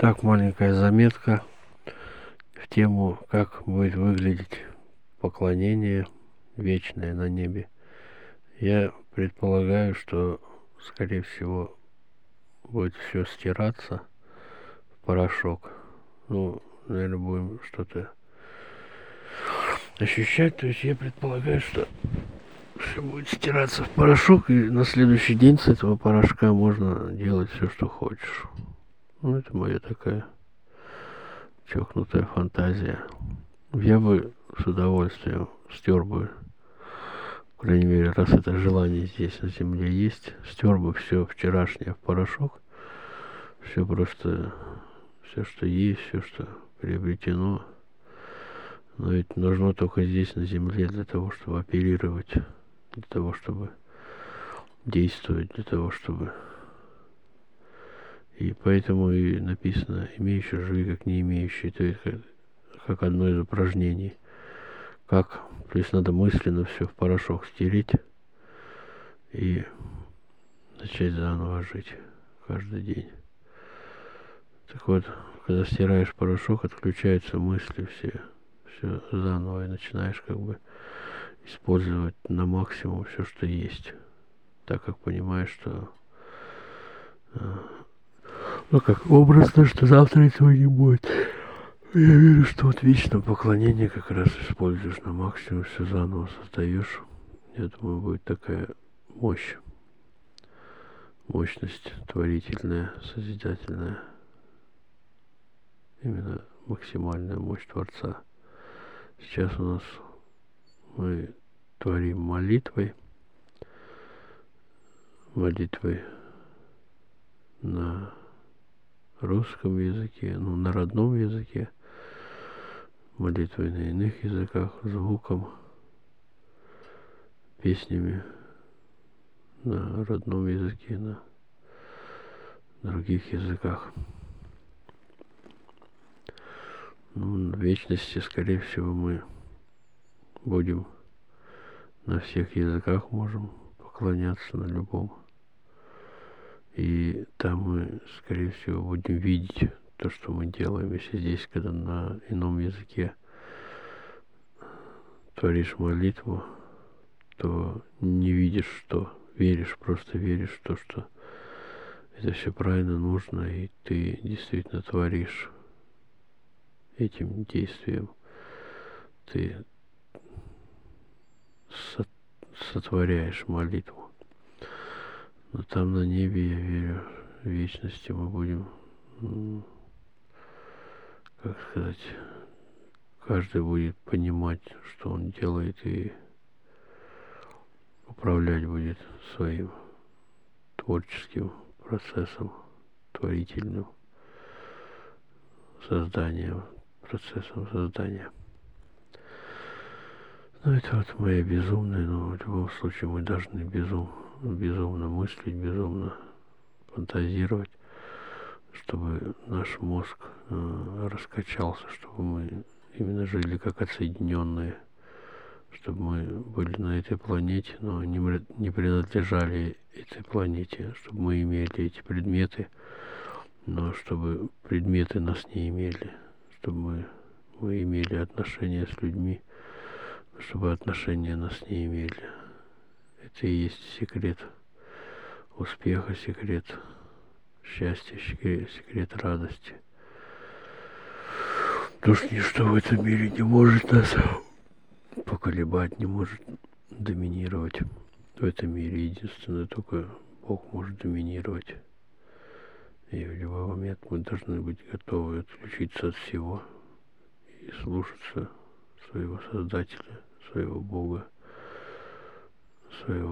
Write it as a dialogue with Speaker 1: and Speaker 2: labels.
Speaker 1: Так, маленькая заметка в тему, как будет выглядеть поклонение вечное на небе. Я предполагаю, что, скорее всего, будет все стираться в порошок. Наверное, будем что-то ощущать. То есть я предполагаю, что все будет стираться в порошок, и на следующий день с этого порошка можно делать все, что хочешь. Это моя такая чокнутая фантазия. Я бы с удовольствием стер бы, по крайней мере, раз это желание здесь на земле есть, стер бы все вчерашнее в порошок, все просто, все, что есть, все, что приобретено. Но ведь нужно только здесь на земле для того, чтобы оперировать, для того, чтобы действовать, для того, чтобы... И поэтому и написано: имеющий живи, как не имеющий. То есть как одно из упражнений. То есть надо мысленно все в порошок стереть и начать заново жить каждый день. Так вот, когда стираешь порошок, отключаются мысли все заново, и начинаешь использовать на максимум все, что есть. Так как понимаешь, что как образно, что завтра этого не будет. Я верю, что вот вечное поклонение как раз используешь на максимум, все заново создаешь. Я думаю, будет такая мощность творительная, созидательная. Именно максимальная мощь Творца. Сейчас у нас мы творим молитвой на русском языке, на родном языке, молитвой на иных языках, звуком, песнями на родном языке, на других языках. В вечности, скорее всего, мы будем на всех языках, можем поклоняться на любом. И там мы, скорее всего, будем видеть то, что мы делаем. Если здесь, когда на ином языке творишь молитву, то не видишь, что веришь, просто веришь в то, что это все правильно, нужно, и ты действительно творишь этим действием. Ты сотворяешь молитву. Но там на небе, я верю, в вечности мы будем, каждый будет понимать, что он делает, и управлять будет своим творческим процессом, творительным созданием, процессом создания. Это вот моя безумная, но в любом случае мы должны безумно мыслить, безумно фантазировать, чтобы наш мозг раскачался, чтобы мы именно жили как отсоединенные, чтобы мы были на этой планете, но не принадлежали этой планете, чтобы мы имели эти предметы, но чтобы предметы нас не имели, чтобы мы имели отношения с людьми, чтобы отношения нас не имели. Это и есть секрет успеха, секрет счастья, секрет радости. Потому что ничто в этом мире не может нас поколебать, не может доминировать. В этом мире единственное только Бог может доминировать. И в любой момент мы должны быть готовы отключиться от всего и слушаться своего Создателя, своего Бога, своего